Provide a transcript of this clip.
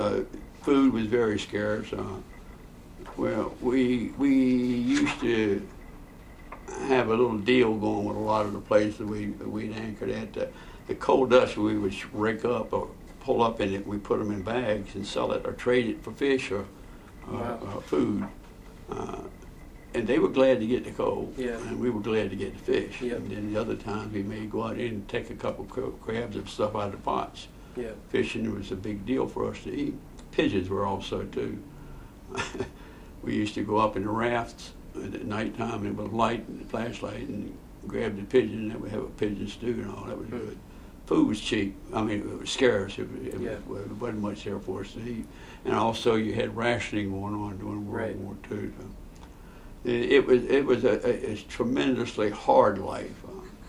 Food was very scarce. Well, we used to have a little deal going with a lot of the places we'd anchored at. The coal dust we would rake up or pull up in it. We put them in bags and sell it or trade it for fish or food. And they were glad to get the coal, and we were glad to get the fish. Yep. And then the other times we may go out in and take a couple crabs and stuff out of the pots. Yeah. Fishing was a big deal for us to eat. Pigeons were also too. We used to go up in the rafts at nighttime and with light and flashlight and grab the pigeon, and we have a pigeon stew and all. That was good. Food was cheap. I mean, it was scarce. It wasn't much there for us to eat. And also, you had rationing going on during World War II. So it was a tremendously hard life.